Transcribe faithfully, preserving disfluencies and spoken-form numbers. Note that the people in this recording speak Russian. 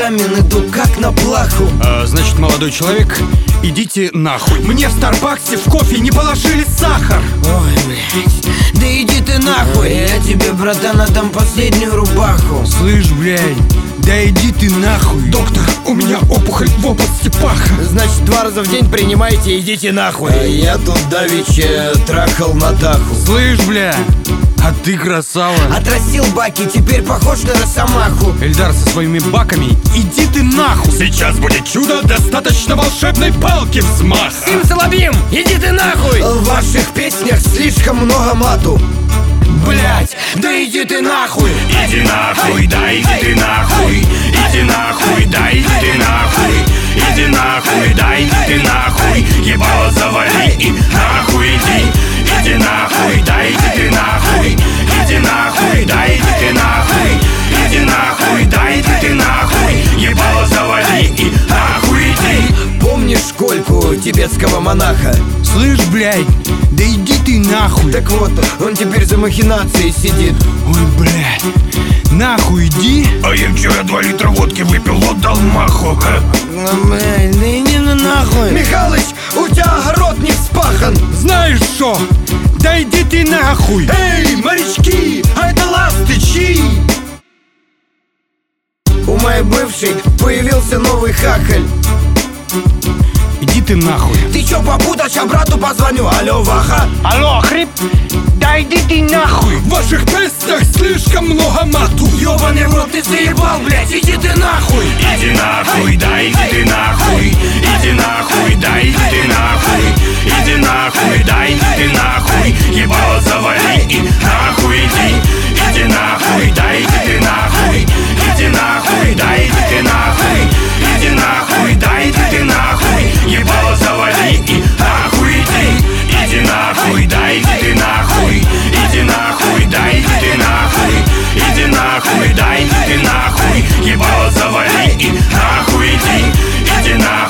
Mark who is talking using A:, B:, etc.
A: экзамен иду как на плаху.
B: а, Значит, молодой человек, идите нахуй.
C: Мне в Старбаксе в кофе не положили сахар.
A: Ой, блядь, да иди ты нахуй. Я тебе, братан, отдам последнюю рубаху.
B: Слышь, блядь, да иди ты нахуй.
C: Доктор, у меня опухоль в области паха.
A: Значит, два раза в день принимайте, идите нахуй. А я тут давеча трахал на даху.
B: Слышь, бля, а ты красава.
A: Отрастил баки, теперь похож на росомаху.
B: Эльдар со своими баками, иди ты нахуй.
C: Сейчас будет чудо, достаточно волшебной палки взмаха.
A: Сим Салабим, иди ты нахуй. В ваших песнях слишком много мату. Блять, да иди ты нахуй.
C: Иди нахуй, да иди ты нахуй. Иди нахуй, да иди ты нахуй. Иди нахуй, да иди ты нахуй. Ебало завали и нахуй иди. Иди нахуй, да иди ты нахуй. Иди нахуй, да иди ты нахуй. Иди нахуй, да иди ты нахуй. Ебало завали и нахуй иди.
A: Помнишь Кольку, тибетского монаха?
B: Слышь, блядь, да иди ты нахуй.
A: Так вот, он теперь за махинацией сидит.
B: Ой, блядь, нахуй иди.
C: А я вчера два литра водки выпил, отдал маху.
A: Ну, блядь, да иди ну нахуй. Михалыч, у тебя огород не вспахан.
B: Знаешь что? Да иди ты нахуй.
C: Эй, морячки, а это ластычи.
A: У моей бывшей появился новый хахаль.
B: Иди ты нахуй.
A: Ты чё попутал, ща брату позвоню. Алло, Ваха.
B: Алло, хрип, да иди ты нахуй.
C: В ваших песнях слишком много мату.
A: Ёбаный в рот, ты заебал, блядь, иди ты нахуй.
C: Иди нахуй, да иди ты нахуй. Иди нахуй, да иди ты нахуй. Иди нахуй, да иди ты нахуй. Ебало завали и нахуй иди. Иди нахуй, да иди ты нахуй. Иди нахуй, да иди ты нахуй. Иди нахуй, да иди ты нахуй. Ебало завали и нахуй иди. Иди нахуй, да иди ты нахуй. Иди нахуй, да иди ты нахуй. Иди нахуй, да иди ты нахуй. Ебало завали и нахуй иди. Иди нахуй.